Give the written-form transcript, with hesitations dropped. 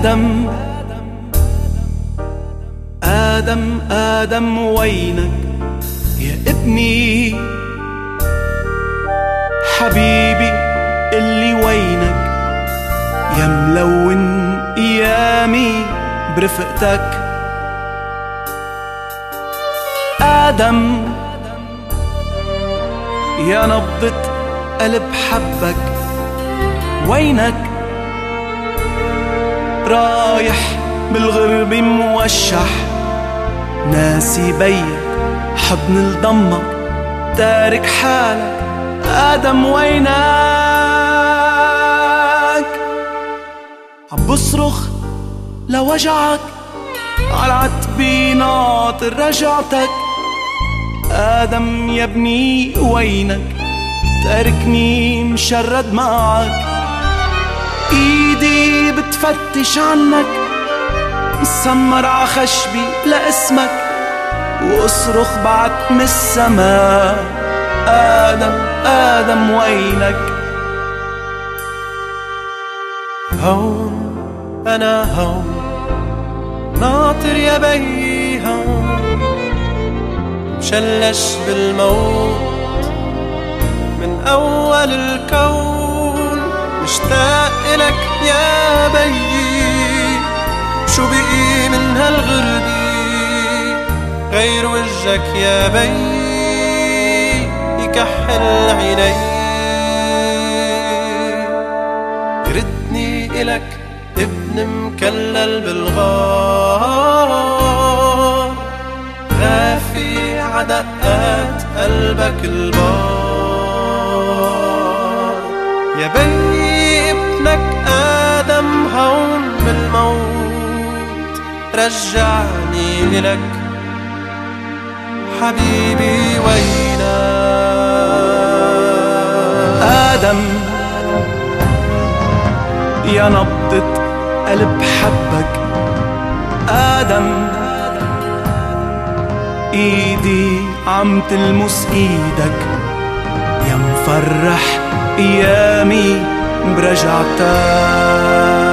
آدم آدم آدم وينك يا ابني حبيبي اللي وينك يا ملون ايامي برفقتك آدم يا نبضة قلب حبك وينك رايح بالغرب موشح ناسي بيك حضن لضمك تارك حالك آدم وينك عم بصرخ لوجعك عالعتبي ناطر رجعتك آدم يا ابني وينك تاركني مشرد معك ايدي بتفتش عنك مسمر عخشبي لاسمك واصرخ بعد من السماء آدم آدم وينك هون أنا هون ناطر يا بي هون مشلش بالموت من أول الكون مشتاق إلك يا بي شو بقي من هالغربي غير وجهك يا بي يكحل عيني يردني إلك ابن مكلل بالغار غافي عدقات قلبك البار يا بي ابنك آدم هون بالموت رجعني إلك حبيبي وينك آدم يا نبضة قلب حبك آدم ايدي عم تلمس ايدك يا مفرح ايامي برجعتك